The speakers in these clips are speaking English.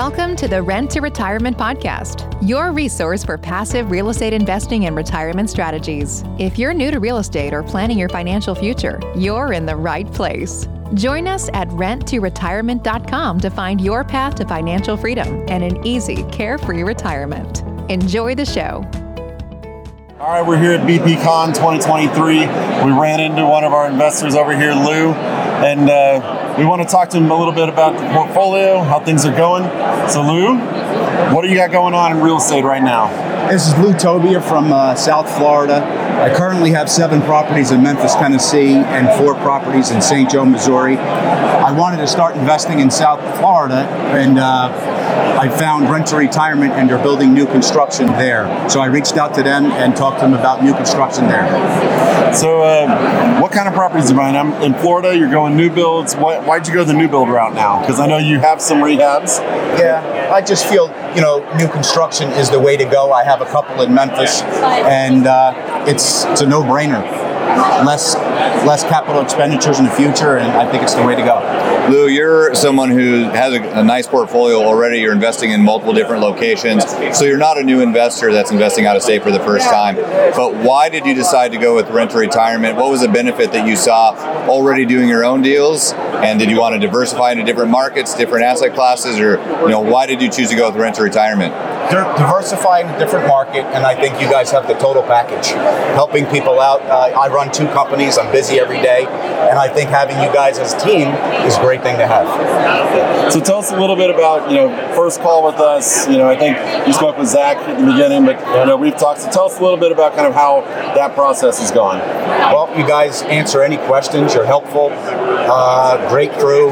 Welcome to the Rent to Retirement Podcast, your resource for passive real estate investing and retirement strategies. If you're new to real estate or planning your financial future, you're in the right place. Join us at renttoretirement.com to find your path to financial freedom and an easy, carefree retirement. Enjoy the show. All right, we're here at BPCon 2023. We ran into one of our investors over here, Lou, and we want to talk to him a little bit about the portfolio, how things are going. So Lou, what do you got going on in real estate right now? This is Lou Tobia from South Florida. I currently have 7 properties in Memphis, Tennessee, and 4 properties in St. Joe, Missouri. I wanted to start investing in South Florida, and I found Rent to Retirement, and they're building new construction there. So I reached out to them and talked to them about new construction there. So what kind of properties are you buying? I'm in Florida, you're going new builds. Why'd you go the new build route now? Because I know you have some rehabs. Yeah, I just feel, new construction is the way to go. I have a couple in Memphis, and it's a no-brainer. Less capital expenditures in the future, and I think it's the way to go. Lou, you're someone who has a nice portfolio already. You're investing in multiple different locations, so you're not a new investor that's investing out of state for the first time. But why did you decide to go with Rent to Retirement? What was the benefit that you saw already doing your own deals? And did you want to diversify into different markets, different asset classes, or why did you choose to go with Rent to Retirement? They're diversifying a different market, and I think you guys have the total package. Helping people out. I run 2 companies. I'm busy every day, and I think having you guys as a team is a great thing to have. So tell us a little bit about, first call with us. I think you spoke with Zach at the beginning, but we've talked. So tell us a little bit about kind of how that process has gone. Well, you guys answer any questions. You're helpful. Great crew.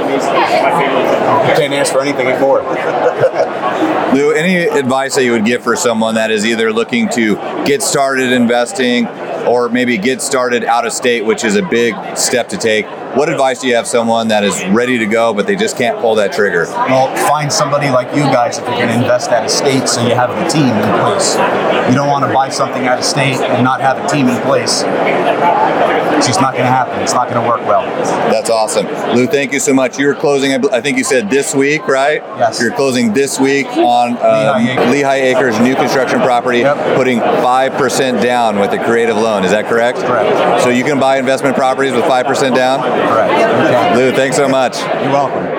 You can't ask for anything more. Lou, any advice that you would give for someone that is either looking to get started investing or maybe get started out of state, which is a big step to take? What advice do you have someone that is ready to go, but they just can't pull that trigger? Well, find somebody like you guys if you're going to invest out of state, so you have the team in place. You don't want to buy something out of state and not have a team in place. It's just not going to happen. It's not going to work well. That's awesome. Lou, thank you so much. You're closing, I think you said this week, right? Yes. You're closing this week on Lehigh Acres new construction property, putting 5% down with a creative loan. Is that correct? Correct. So you can buy investment properties with 5% down? Correct. Lou, thanks so much. You're welcome.